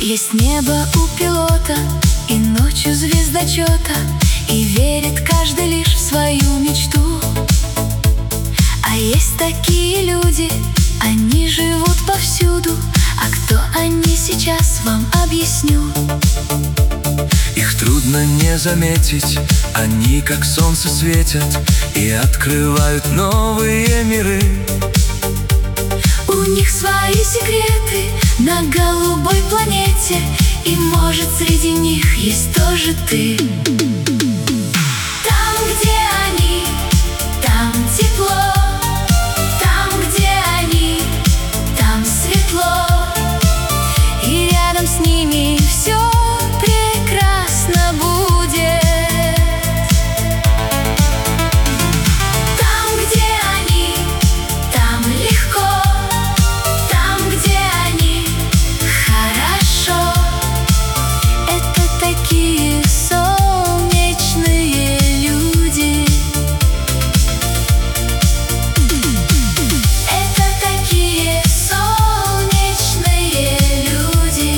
Есть небо у пилота и ночью звездочета, и верит каждый лишь в свою мечту. А есть такие люди, они живут повсюду. А кто они, сейчас вам объясню. Их трудно не заметить, они как солнце светят и открывают новые миры. У них свои секреты на голубой планете, и может среди них есть тоже ты. Там, где они, там тепло. Там, где они, там светло. И рядом с ними все прекрасно будет. Там, где они, там легко. Там, где они, хорошо. Это такие солнечные люди. Это такие солнечные люди.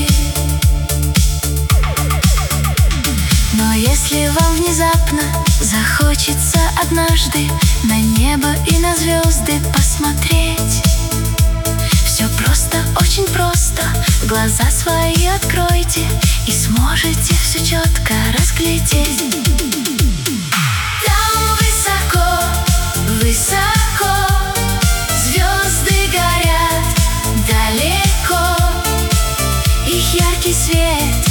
Но если вам внезапно захочется однажды на небо и на звезды посмотреть, все просто, очень просто. Глаза свои откройте и сможете все четко разглядеть. Там высоко, высоко звезды горят далеко. Их яркий свет